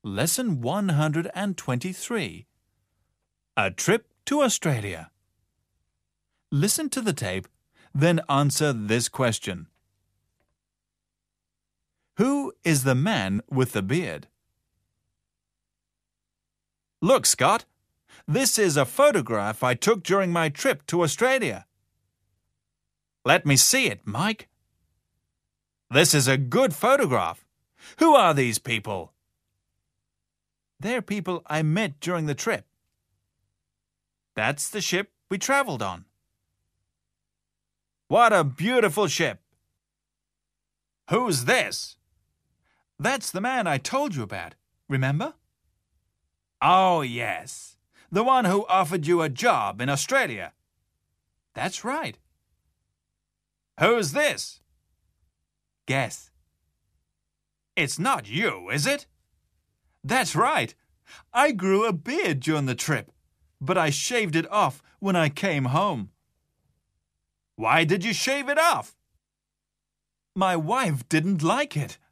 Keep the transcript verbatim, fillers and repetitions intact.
Lesson one hundred twenty-three. A trip to Australia. Listen to the tape, then answer this question. Who is the man with the beard? Look, Scott. This is a photograph I took during my trip to Australia. Let me see it, Mike. This is a good photograph. Who are these people? They're people I met during the trip. That's the ship we traveled on. What a beautiful ship! Who's this? That's the man I told you about, remember? Oh, yes. The one who offered you a job in Australia. That's right. Who's this? Guess. It's not you, is it? That's right. I grew a beard during the trip, but I shaved it off when I came home. Why did you shave it off? My wife didn't like it.